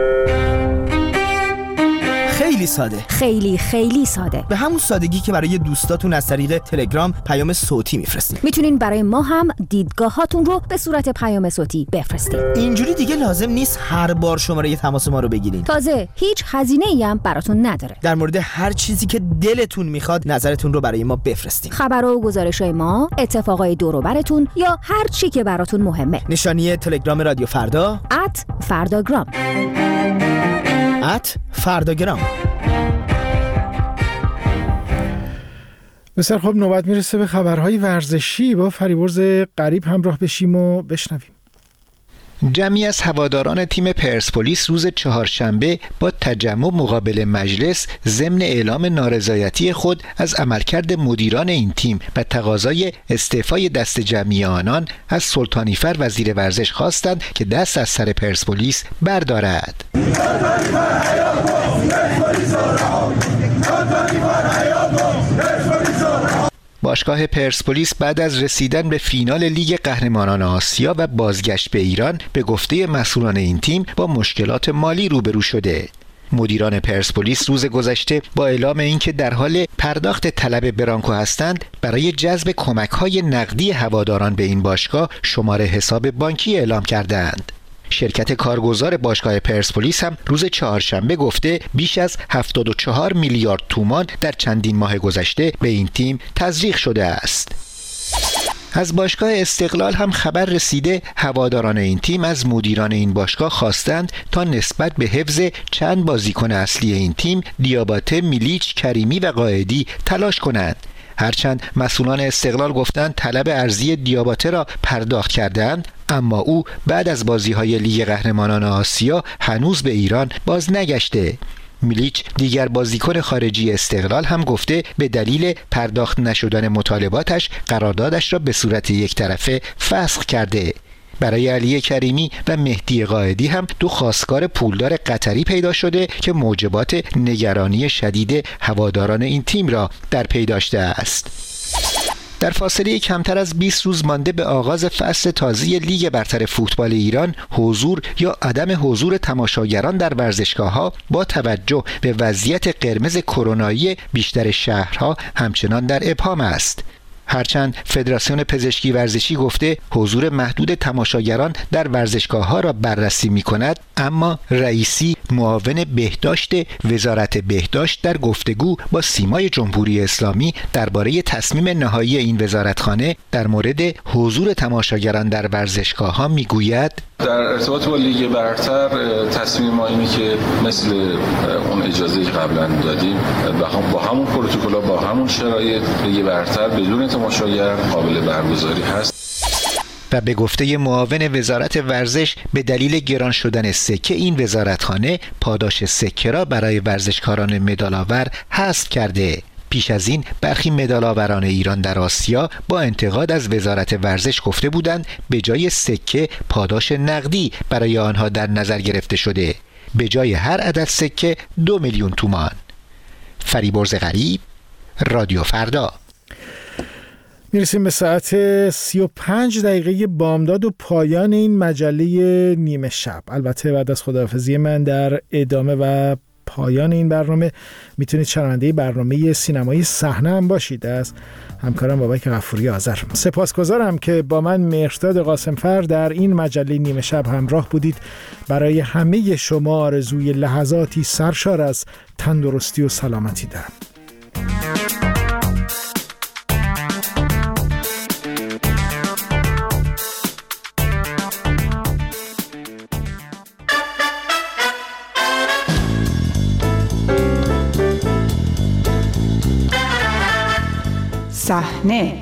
خیلی ساده، خیلی خیلی ساده، به همون سادگی که برای دوستاتون از طریق تلگرام پیام صوتی میفرستین. میتونین برای ما هم دیدگاهاتون رو به صورت پیام صوتی بفرستین. اینجوری دیگه لازم نیست هر بار شماره تماس ما رو بگیرین. تازه هیچ هزینه‌ای هم براتون نداره. در مورد هر چیزی که دلتون میخواد نظرتون رو برای ما بفرستین. خبر و گزارش‌های ما، اتفاقای دور و براتون یا هر چی که براتون مهمه. نشانی تلگرام رادیو فردا ات فرداگرام ات فرداگرام. بسیار خب، نوبت میرسه به خبرهای ورزشی. با فریبرز قریب همراه بشیم و بشنویم. جمعی از هواداران تیم پرسپولیس روز چهارشنبه با تجمع مقابل مجلس ضمن اعلام نارضایتی خود از عملکرد مدیران این تیم و تقاضای استعفای دست جمعی آنان از سلطانیفر وزیر ورزش خواستند که دست از سر پرسپولیس بردارد. باشگاه پرسپولیس بعد از رسیدن به فینال لیگ قهرمانان آسیا و بازگشت به ایران به گفته مسئولان این تیم با مشکلات مالی روبرو شده. مدیران پرسپولیس روز گذشته با اعلام اینکه در حال پرداخت طلب برانکو هستند، برای جذب کمک‌های نقدی هواداران به این باشگاه شماره حساب بانکی اعلام کردند. شرکت کارگزار باشگاه پرسپولیس هم روز چهارشنبه گفته بیش از هفتاد و چهار میلیارد تومان در چندین ماه گذشته به این تیم تزریق شده است. از باشگاه استقلال هم خبر رسیده هواداران این تیم از مدیران این باشگاه خواستند تا نسبت به حفظ چند بازیکن اصلی این تیم، دیاباته، میلیچ، کریمی و قائدی تلاش کنند. هرچند مسئولان استقلال گفتند طلب ارزی دیاباته را پرداخت کردند، اما او بعد از بازی‌های لیگ قهرمانان آسیا هنوز به ایران باز نگشته. میلیچ دیگر بازیکن خارجی استقلال هم گفته به دلیل پرداخت نشدن مطالباتش قراردادش را به صورت یک طرفه فسخ کرده. برای علی کریمی و مهدی قائدی هم دو خواستگار پولدار قطری پیدا شده که موجبات نگرانی شدید هواداران این تیم را در پی داشته است. در فاصله کمتر از بیست روز مانده به آغاز فصل تازه لیگ برتر فوتبال ایران، حضور یا عدم حضور تماشاگران در ورزشگاه‌ها با توجه به وضعیت قرمز کرونایی بیشتر شهرها همچنان در ابهام است. هرچند فدراسیون پزشکی ورزشی گفته حضور محدود تماشاگران در ورزشگاه‌ها را بررسی می‌کند، اما رئیسی معاون بهداشت وزارت بهداشت در گفتگو با سیمای جمهوری اسلامی درباره تصمیم نهایی این وزارتخانه در مورد حضور تماشاگران در ورزشگاه‌ها می‌گوید در ارتباط با لیگ برتر تصمیم ما اینه که مثل اون اجازه‌ای که قبلا دادیم با همون پروتکل‌ها با همون شرایط لیگ برتر بدون تماشاگر قابل برگزاری هست. و به گفته معاون وزارت ورزش به دلیل گران شدن سکه این وزارتخانه پاداش سکه را برای ورزشکاران مدال‌آور حذف کرده. پیش از این برخی مدال‌آوران ایران در آسیا با انتقاد از وزارت ورزش گفته بودند به جای سکه پاداش نقدی برای آنها در نظر گرفته شده، به جای هر عدد سکه دو میلیون تومان. فریبرز غریب، رادیو فردا. میرسیم به ساعت سی و پنج دقیقه بامداد و پایان این مجله نیمه شب. البته بعد از خداحافظی من در ادامه و پایان این برنامه میتونید شنونده برنامه سینمایی صحنه هم باشید از همکارم بابک غفوری آذر. سپاسگزارم که با من مهرداد قاسمفر در این مجله نیمه شب همراه بودید. برای همه شما آرزوی لحظاتی سرشار از تندرستی و سلامتی دارم. صحنه،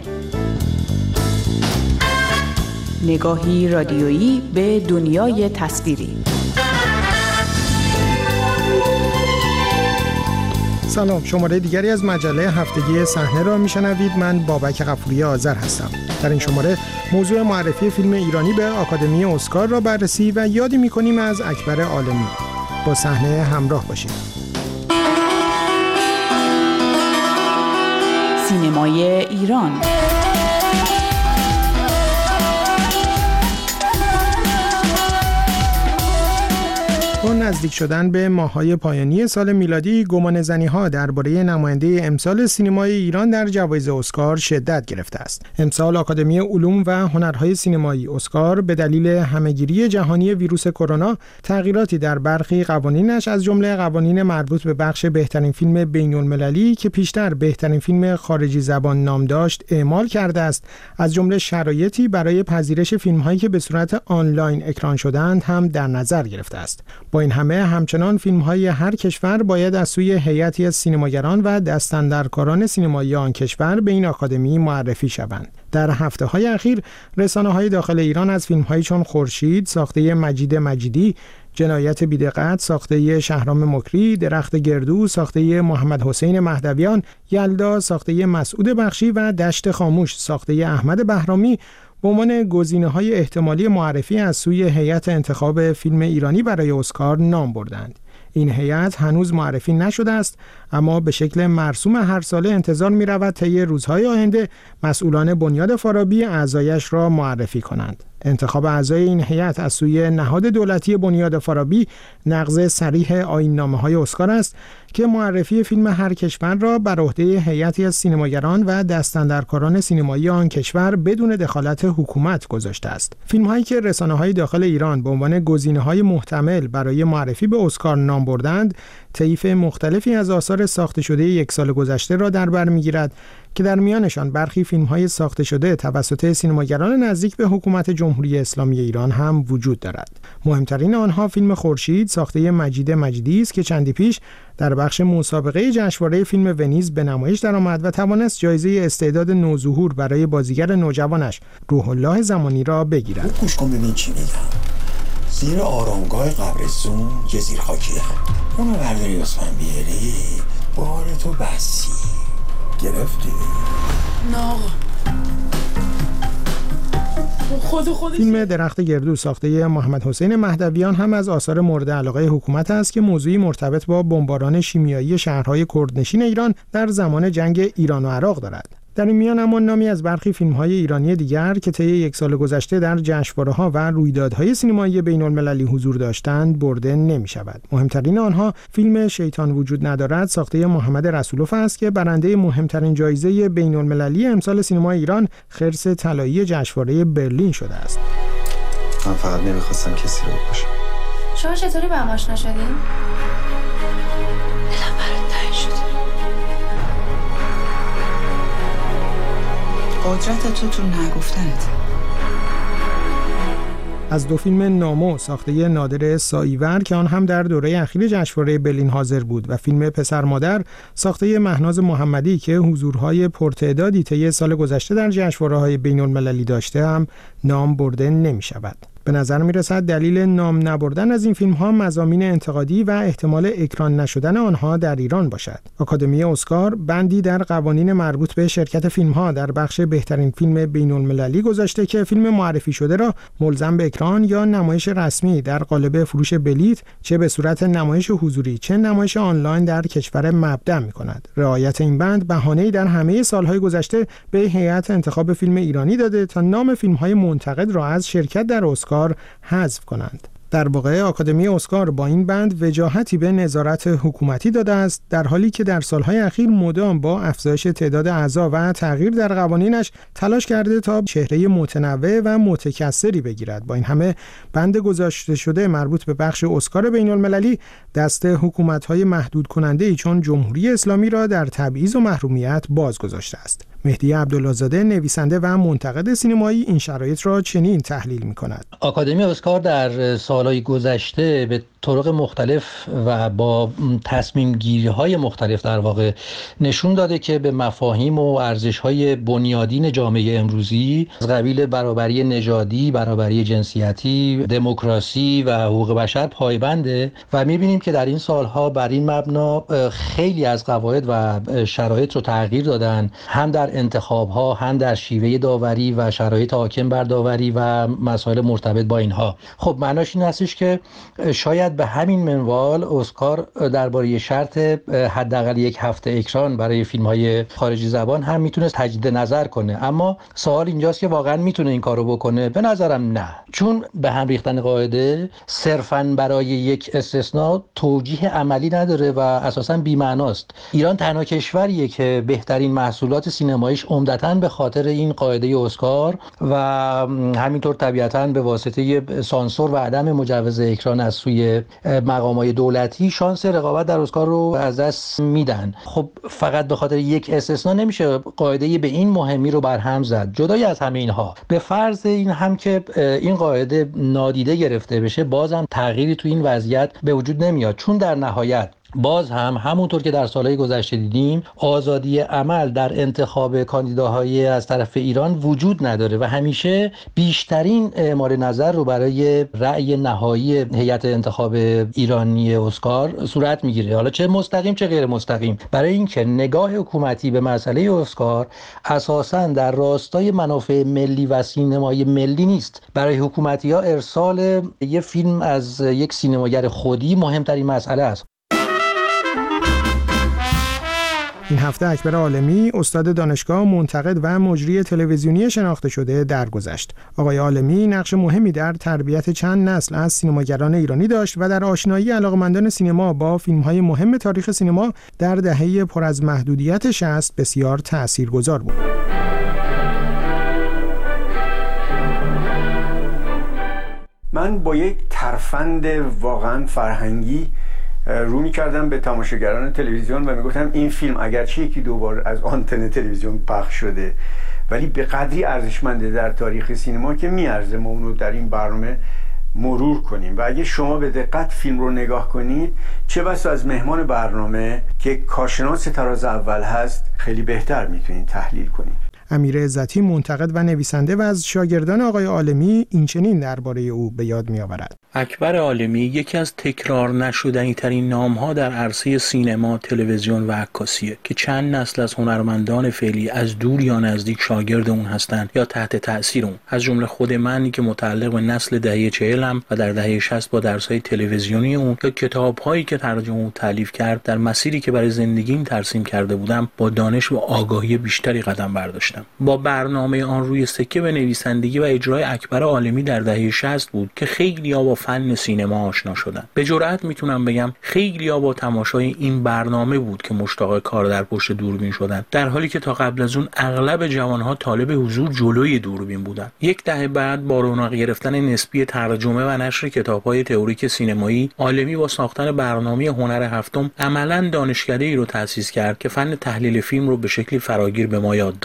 نگاهی رادیویی به دنیای تصویری. سلام، شماره دیگری از مجله هفتگی صحنه را میشنوید. من بابک غفوری آذر هستم. در این شماره موضوع معرفی فیلم ایرانی به آکادمی اسکار را بررسی و یادی میکنیم از اکبر عالمی. با صحنه همراه باشید. سینمای ایران. با نزدیک شدن به ماه‌های پایانی سال میلادی، گمانه‌زنی‌ها درباره نماینده امسال سینمای ایران در جوایز اسکار شدت گرفته است. امسال آکادمی علوم و هنرهای سینمایی اسکار به دلیل همه‌گیری جهانی ویروس کرونا تغییراتی در برخی قوانینش از جمله قوانین مربوط به بخش بهترین فیلم بین‌المللی که پیشتر بهترین فیلم خارجی زبان نام داشت اعمال کرده است. از جمله شرایطی برای پذیرش فیلم‌هایی که به صورت آنلاین اکران شده‌اند هم در نظر گرفته است. با این همه همچنان فیلم‌های هر کشور باید از سوی هیئتی از سینماگران و دستاندرکاران سینمایی آن کشور به این آکادمی معرفی شوند. در هفته‌های اخیر رسانه‌های داخل ایران از فیلم‌هایی چون خورشید ساخته مجید مجیدی، جنایت بی‌دقت ساخته شهرام مکری، درخت گردو ساخته محمد حسین مهدویان، یلدا ساخته مسعود بخشی و دشت خاموش ساخته احمد بهرامی به عنوان گزینه‌های احتمالی معرفی از سوی هیئت انتخاب فیلم ایرانی برای اسکار نام بردند. این هیئت هنوز معرفی نشده است، اما به شکل مرسوم هر ساله انتظار می‌رود طی روزهای آینده مسئولان بنیاد فارابی اعضایش را معرفی کنند. انتخاب اعضای این هیئت از سوی نهاد دولتی بنیاد فارابی نقض صریح آیین‌نامه‌های اسکار است که معرفی فیلم هر کشور را بر عهده هیئتی از سینماگران و دستاندرکاران سینمایی آن کشور بدون دخالت حکومت گذاشته است. فیلم‌هایی که رسانه‌های داخل ایران به عنوان گزینه‌های محتمل برای معرفی به اسکار نام بردند، طیف مختلفی از آثار ساخته شده یک سال گذشته را در بر می‌گیرد که در میانشان برخی فیلم‌های ساخته شده توسط سینماگران نزدیک به حکومت جمهوری اسلامی ایران هم وجود دارد. مهمترین آنها فیلم خورشید ساخته مجید مجیدی است که چندی پیش در بخش مسابقه جشنواره فیلم ونیز به نمایش درآمد و توانست جایزه استعداد نوظهور برای بازیگر نوجوانش روح الله زمانی را بگیرد. گوش کن ببین چی میگم. زیر آرامگاه قبرستون یه زیرخاکیه. اونو برداری لطفاً بیاری. بار تو بسی. گرفتی؟ نه. خود خود فیلم درخت گردو ساخته محمد حسین مهدویان هم از آثار مورد علاقه حکومت است که موضوعی مرتبط با بمباران شیمیایی شهرهای کردنشین ایران در زمان جنگ ایران و عراق دارد. در این میان اما نامی از برخی فیلم‌های ایرانی دیگر که طی یک سال گذشته در جشنواره‌ها و رویدادهای سینمایی بین‌المللی حضور داشتند برده نمی‌شود. مهمترین آنها فیلم شیطان وجود ندارد ساخته محمد رسولوف است که برنده مهمترین جایزه بین‌المللی امسال سینمای ایران خرس طلایی جشنواره برلین شده است. من فقط نمی‌خواستم کسی رو بکشم. شما چطوری با هم آشنا شدین؟ دلم برات تنگ شد. قدرت تو تو نگفتنت. از دو فیلم نامو ساخته نادر ساییور که آن هم در دوره اخیر جشنواره برلین حاضر بود و فیلم پسر مادر ساخته مهناز محمدی که حضورهای پرتعدادی طی سال گذشته در جشنواره‌های بین‌المللی داشته هم نام برده نمی شود. به نظر میرسد دلیل نام نبردن از این فیلم‌ها مضامین انتقادی و احتمال اکران نشدن آنها در ایران باشد. آکادمی اسکار بندی در قوانین مربوط به شرکت فیلم‌ها در بخش بهترین فیلم بین‌المللی گذاشته که فیلم معرفی شده را ملزم به اکران یا نمایش رسمی در قالب فروش بلیت چه به صورت نمایش حضوری چه نمایش آنلاین در کشور مبدأ می‌کند. رعایت این بند بهانه‌ای در همه سال‌های گذشته به هیئت انتخاب فیلم ایرانی داده تا نام فیلم‌های منتقد را از شرکت در اسکار حذف کنند. در واقع آکادمی اسکار با این بند وجاهتی به نظارت حکومتی داده است، در حالی که در سالهای اخیر مدام با افزایش تعداد اعضا و تغییر در قوانینش تلاش کرده تا چهره متنوع و متکثری بگیرد. با این همه بند گذاشته شده مربوط به بخش اسکار بین‌المللی دست حکومت‌های محدود کننده‌ای چون جمهوری اسلامی را در تبعیض و محرومیت باز گذاشته است. مهدی عبدالله‌زاده نویسنده و منتقد سینمایی این شرایط را چنین تحلیل می‌کند. آکادمی اسکار در سالهای گذشته به طرق مختلف و با تصمیم گیری های مختلف در واقع نشون داده که به مفاهیم و ارزش های بنیادین جامعه امروزی از قبیل برابری نژادی، برابری جنسیتی، دموکراسی و حقوق بشر پایبنده و می‌بینیم که در این سالها بر این مبنا خیلی از قواعد و شرایط رو تغییر دادن، هم در انتخاب‌ها، هم در شیوه داوری و شرایط حاکم بر داوری و مسائل مرتبط با اینها. خب معناش این هستش که شاید به همین منوال اسکار درباره شرط حداقل یک هفته اکران برای فیلم‌های خارجی زبان هم میتونه تجدید نظر کنه، اما سوال اینجاست که واقعا میتونه این کارو بکنه؟ به نظرم نه، چون به هم ریختن قاعده صرفاً برای یک استثناء توجیه عملی نداره و اساساً بی‌معناست. ایران تنها کشوریه که بهترین محصولات سینماییش عمدتاً به خاطر این قاعده اسکار و همینطور طبیعتاً به واسطه سانسور و عدم مجوز اکران از سوی مقامات دولتی شانس رقابت در اسکار رو از دست میدن. خب فقط به خاطر یک استثناء نمیشه قاعده به این مهمی رو برهم زد. جدای از همه اینها، به فرض این هم که این قاعده نادیده گرفته بشه، بازم تغییری تو این وضعیت به وجود نمیاد، چون در نهایت باز هم همونطور که در سالهای گذشته دیدیم آزادی عمل در انتخاب کاندیداهای از طرف ایران وجود نداره و همیشه بیشترین اعمال نظر رو برای رأی نهایی هیئت انتخاب ایرانی اسکار صورت میگیره، حالا چه مستقیم چه غیر مستقیم، برای اینکه نگاه حکومتی به مسئله اسکار اساساً در راستای منافع ملی و سینمای ملی نیست. برای حکومتی‌ها ارسال یک فیلم از یک سینماگر خودی مهمترین مسئله است. این هفته اکبر عالمی استاد دانشگاه، منتقد و مجری تلویزیونی شناخته شده درگذشت. آقای عالمی نقش مهمی در تربیت چند نسل از سینماگران ایرانی داشت و در آشنایی علاقمندان سینما با فیلم‌های مهم تاریخ سینما در دهه پر از محدودیت شصت بسیار تأثیرگذار بود. من با یک ترفند واقعا فرهنگی رو می‌کردم به تماشاگران تلویزیون و میگفتم این فیلم اگرچه یکی دو بار از آنتن تلویزیون پخش شده ولی به قدری ارزشمنده در تاریخ سینما که میارزه ما اونو در این برنامه مرور کنیم و اگه شما به دقت فیلم رو نگاه کنید، چه بسا از مهمان برنامه که کارشناس تراز اول هست خیلی بهتر میتونید تحلیل کنید. امیر عزتی منتقد و نویسنده و از شاگردان آقای عالمی این چنین درباره او به یاد می‌آورد. اکبر عالمی یکی از تکرار نشدنی ترین نام‌ها در عرصه سینما، تلویزیون و عکاسیه که چند نسل از هنرمندان فعلی از دور یا نزدیک شاگرد اون هستند یا تحت تأثیر اون، از جمله خود من که متعلق به نسل دهه چهلم و در دهه شصت با درس‌های تلویزیونی اون یا کتاب‌هایی که ترجمه و تالیف کرد در مسیری که برای زندگیم ترسیم کرده بودم با دانش و آگاهی بیشتری قدم برداشتم. با برنامه آن روی سکه به نویسندگی و اجرای اکبر عالمی در دهه شصت بود که خیلی‌ها با فن سینما آشنا شدن. به جرئت میتونم بگم خیلی‌ها با تماشای این برنامه بود که مشتاق کار در پشت دوربین شدن، در حالی که تا قبل از اون اغلب جوانها طالب حضور جلوی دوربین بودن. یک دهه بعد با رونق گرفتن نسبی ترجمه و نشر کتاب‌های تئوریک سینمایی، عالمی با ساختن برنامه هنر هفتم عملاً دانشکده‌ای رو تأسیس کرد که فن تحلیل فیلم رو به شکلی فراگیر به ما یاد داد. در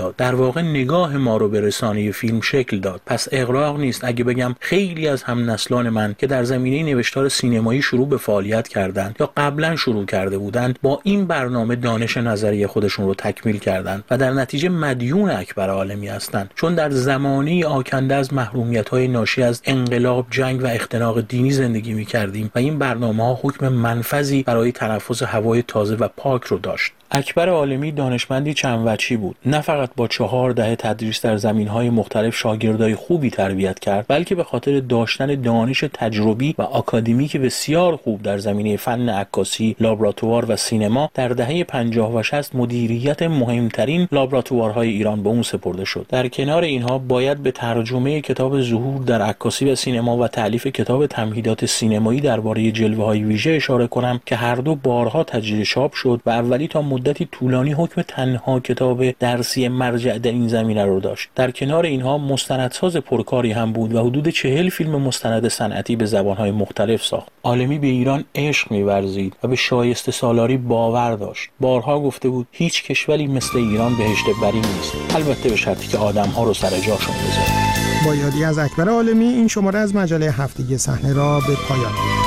واقع نگاه ما رو به رسانه فیلم شکل داد. پس اغراق نیست اگه بگم خیلی از همنسلان من که در زمینه نوشتار سینمایی شروع به فعالیت کردند یا قبلا شروع کرده بودند، با این برنامه دانش نظری خودشون رو تکمیل کردند و در نتیجه مدیون اکبر عالمی هستند، چون در زمانه آکنده از محرومیت‌های ناشی از انقلاب، جنگ و اختناق دینی زندگی می‌کردیم و این برنامه‌ها حکم منفذی برای تنفس هوای تازه و پاک رو داشت. اکبر عالمی دانشمندی چند وجهی بود. نه فقط با چهار دهه تدریس در زمینهای مختلف شاگردای خوبی تربیت کرد، بلکه به خاطر داشتن دانش تجربی و آکادمیک بسیار خوب در زمینه فن عکاسی، لابراتوار و سینما در دهه پنجاه و شصت مدیریت مهمترین لابراتوارهای ایران به اون سپرده شد. در کنار اینها باید به ترجمه کتاب ظهور در عکاسی و سینما و تألیف کتاب تمهیدات سینمایی درباره جلوه‌های ویژه اشاره کنم که هر دو بارها تجدید چاپ شد و اولی تا مدتی طولانی حکم تنها کتاب درسی مرجع در این زمینه رو داشت. در کنار اینها مستندساز پرکاری هم بود و حدود چهل فیلم مستند صنعتی به زبانهای مختلف ساخت. عالمی به ایران عشق می‌ورزید و به شایسته سالاری باور داشت. بارها گفته بود هیچ کشوری مثل ایران بهشت برین نیست، البته به شرطی که آدم‌ها رو سر جاشون بذاره. با یادی از اکبر عالمی این شماره از مجله هفتگی صحنه را به پایان می‌رسانیم.